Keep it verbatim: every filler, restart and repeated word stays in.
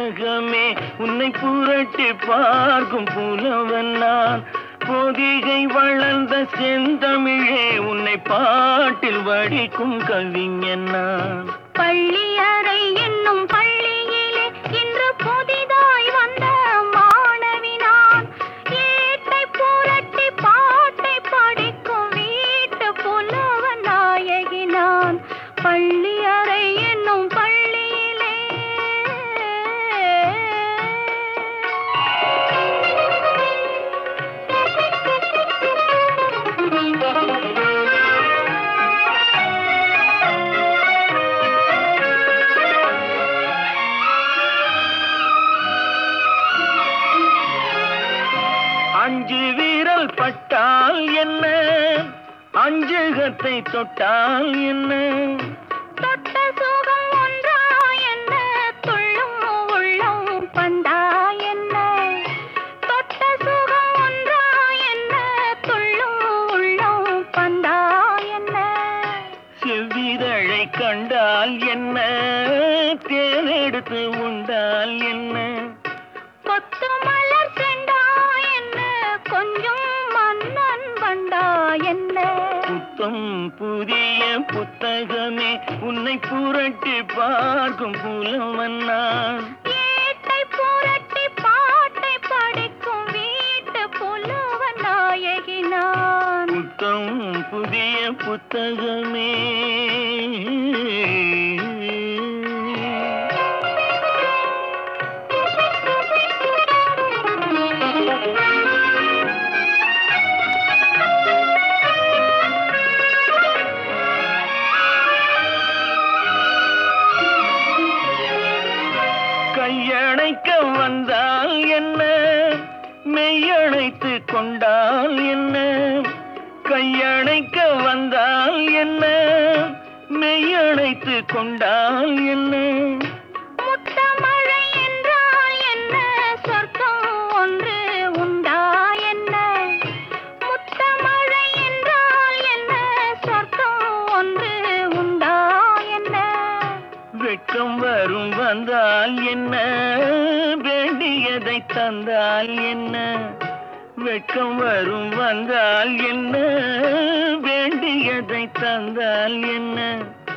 புத்தகமே உன்னை புரட்டி பார்க்கும் புலவன் நான். பொதிகை வளர்ந்த செந்தமிழே உன்னை பாட்டில் வடிக்கும் கவிஞன் நான். பள்ளியறை என்னும் பள்ளியிலே இன்று புதிதாய் வந்த மாணவி நான். ஏட்டை புரட்டி பாட்டை படிக்கும் வீட்டு புலவ நாயகி நான். பள்ளியறை என்னும் பள்ளியிலே அஞ்சு வீரல் பட்டால் என்ன, அஞ்சுகத்தை தொட்டால் என்ன, தொட்ட சுகம் ஒன்றா என்ன, துள்ளும் உள்ளம் பந்தா என்ன. தொட்ட சுகம் ஒன்றா என்ன, துள்ளும் உள்ளம் பந்தா என்ன. செவ்விதழை கண்டால் என்ன, தேனெடுத்து உண்டால் என்ன, கொத்து மலர் செண்டா என்ன, கொஞ்சம் மன்னன் வண்டா என்ன. புத்தம் புதிய புத்தகமே உன்னை புரட்டி பார்க்கும் புலவன் நான். ஏட்டை புரட்டி பாட்டை படிக்கும் வீட்டு புலவ நாயகி நான். புத்தம் புதிய புத்தகமே. கையணைக்க வந்தால் என்ன, மெய்யணைத்து கொண்டால் என்ன, கையணைக்க வந்தால் என்ன, மெய்யணைத்து கொண்டால் என்ன. முத்தமழை என்றால் என்ன, சொர்க்கம் ஒன்று உண்டா என்ன. முத்தமழை என்றால் என்ன, சொர்க்கம் ஒன்று உண்டா என்ன. வெட்கம் வரும் வந்தால் என்ன, வேண்டியதை தந்தால் என்ன, வெட்கம் வரும் வந்தால் என்ன, வேண்டியதை தந்தால் என்ன.